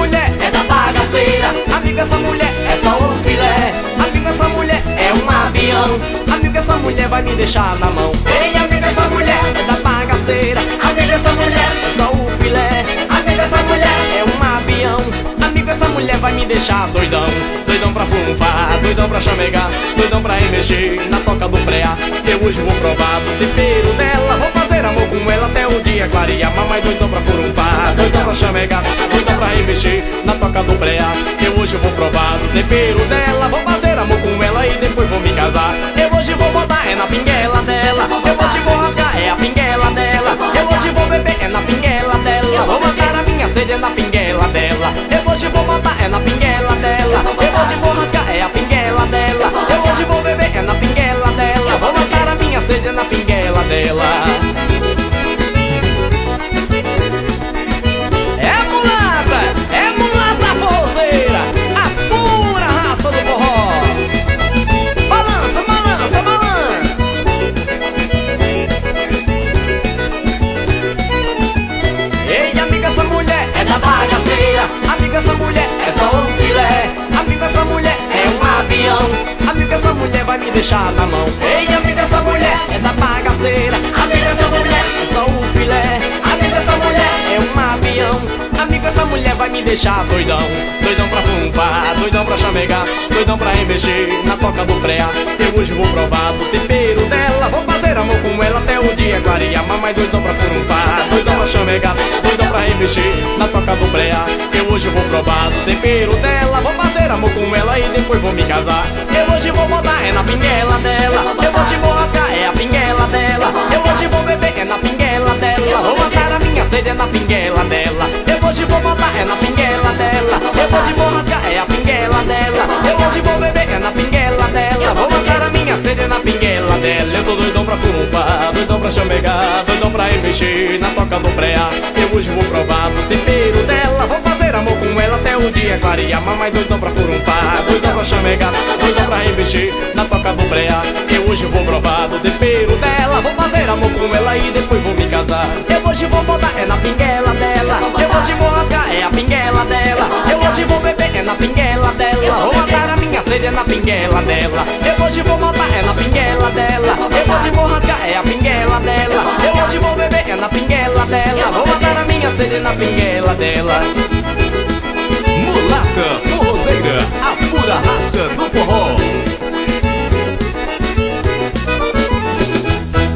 mulher é da bagaceira. Amigo, essa mulher é só um filé. Amigo, essa mulher é um avião. Amigo, essa mulher vai me deixar na mão. Ei, amigo, essa mulher é da bagaceira. Amigo, essa mulher é só um filé. Amigo, essa mulher é um avião. Amigo, essa mulher vai me deixar doidão. Doidão pra fumar, doidão pra chamegar, doidão pra remexer na toca do preá. Eu hoje vou provar do tempero dela. Vou fazer amor com ela até o dia clarear. Mamãe doidão pra furunfar, doidão pra chamegar, doidão pra remexer na toca do preá. Eu hoje vou provar do tempero dela. Vou fazer amor com ela e depois vou me casar. Eu hoje vou botar é na pinguela dela. Eu hoje vou rasgar é a pinguela dela. Eu hoje vou beber é na pinguela dela. Vou matar a minha sede é na pinguela dela. Eu hoje vou botar é na pinguela dela. Eu hoje vou rasgar é a pinguela dela. Eu hoje vou beber é na pinguela dela. Vou matar a minha sede é na pinguela dela. É mulata forrozeira, a pura raça do forró. Balança, balança, balança. Ei, amiga, essa mulher é da bagaceira. Amiga, essa mulher é só um filé. Amiga, essa mulher é um avião. Amiga, essa mulher vai me deixar na mão. Ei, amiga, essa mulher é da bagaceira. Amiga, essa mulher é só um filé. Amiga, essa mulher é um avião. Amiga, essa mulher vai me deixar doidão. Doidão pra fumar, doidão pra chamegar, doidão pra remexer na toca do preá. Eu hoje vou provar do tempero dela. Vou fazer amor com ela até o dia clarear. Mamãe doidão pra fumar, doidão pra chamegar, doidão pra remexer na toca do preá. Eu hoje vou provar do tempero dela. Vou fazer amor com ela e depois vou me casar. Eu hoje vou botar é na pinguela dela. Eu hoje vou rasgar é a pinguela dela. Eu hoje vou beber é na pinguela dela. Vou matar a minha sede é na pinguela dela. Eu hoje vou botar é na pinguela dela. Eu hoje vou rasgar é a pinguela dela. Eu hoje vou beber é na pinguela dela. Vou matar a minha sede é na pinguela dela. Eu tô doidão pra furunfar, doidão pra chamegar, doidão pra remexer na toca do preá. Eu hoje vou provar do tempero dela. Vou fazer amor com ela até o dia clarear. Mamãe doidão pra furunfar, doidão pra chamegar, doidão pra remexer na toca do preá. Eu hoje vou provar do tempero dela. Vou fazer amor com ela e depois vou me casar. Eu hoje vou botar é na pinguela dela. Eu hoje vou rasgar é a pinguela dela. Eu hoje vou beber é na pinguela dela. Vou matar a minha sede é na pinguela dela. Eu hoje vou botar é na pinguela dela. Eu hoje vou rasgar é a pinguela dela. Eu hoje vou beber é na pinguela dela. Vou matar a minha sede é na pinguela dela. Mulata forrozeira, a pura raça do forró.